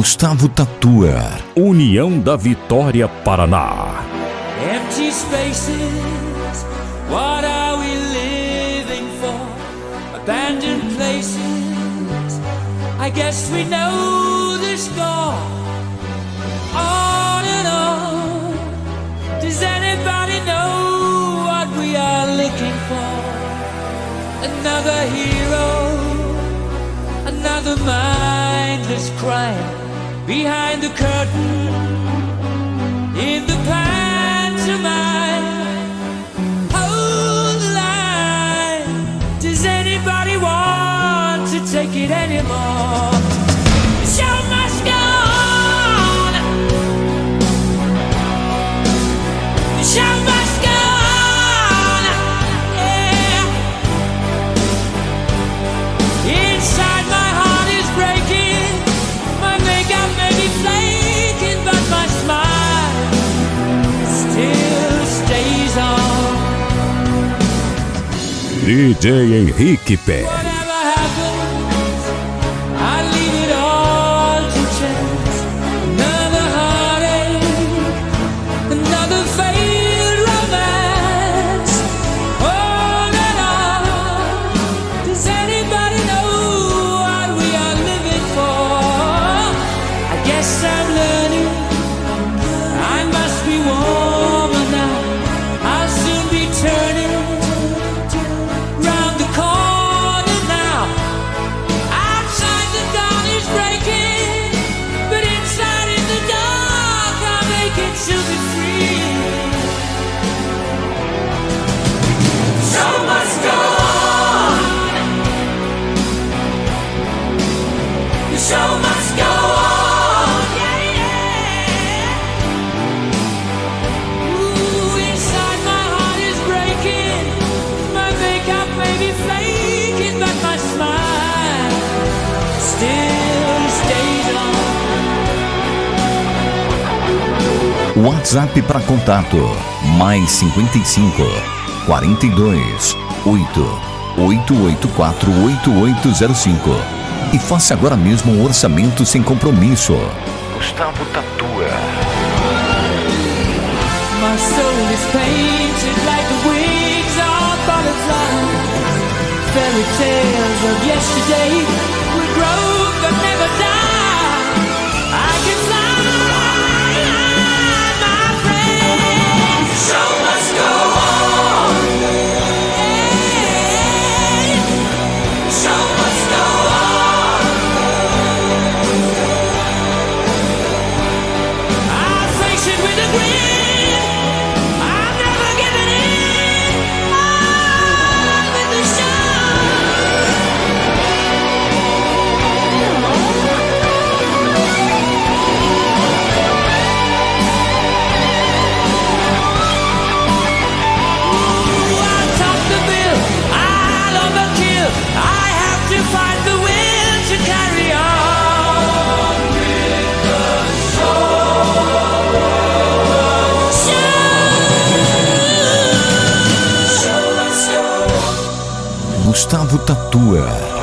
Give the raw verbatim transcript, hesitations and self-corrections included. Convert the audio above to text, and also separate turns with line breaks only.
Gustavo Tatuar.
União da Vitória, Paraná.
Empty spaces, what are we living for? Abandoned places, I guess we know the score. On and on, does anybody know what we are looking for? Another hero, another mindless crime. Behind the curtain, in the pantomime, hold the line. Does anybody want to take it anymore? The show must go on. The show must go on. Yeah. Inside my heart is breaking. My makeup may be flaking, but my smile still stays on.
D J Henrique Pérez.
Whatever happens, I leave it all to chance. Another heartache, another failed romance. On and on. Does anybody know what we are living for? I guess I'm learning. I must be warmer now. I'll soon be turning round the corner now. Outside the dawn is breaking, but inside in the dark I'll make it to be free. Show must go on. The show must go on. Yeah, yeah. Ooh, inside my heart is breaking. My makeup may be flaking, but my smile still stays on.
WhatsApp para contato: mais cinquenta e cinco, quarenta e dois, oito, oito oito quatro, oito oito zero cinco. E faça agora mesmo um orçamento sem compromisso. Gustavo Tatuar.
My soul is painted like the wings of butterflies. Fairy tales of yesterday will grow but never die. I can fly, my friend. The show must go on. Yeah. The show must go on. I'll face it with a grin. I'm never giving in. On with the Ooh, I'll top the bill. I'll overkill. I have to find the will to carry on with the show. Show must go on.
Gustavo Tatuar.